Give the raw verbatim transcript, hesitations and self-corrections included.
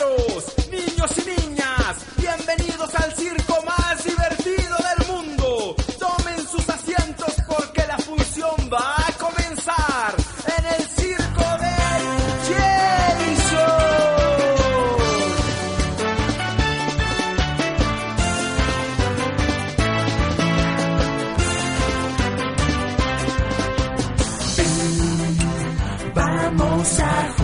caballeros, niños y niñas, bienvenidos al circo más divertido del mundo. Tomen sus asientos porque la función va a comenzar en el circo del Jerry Show. Ven, vamos a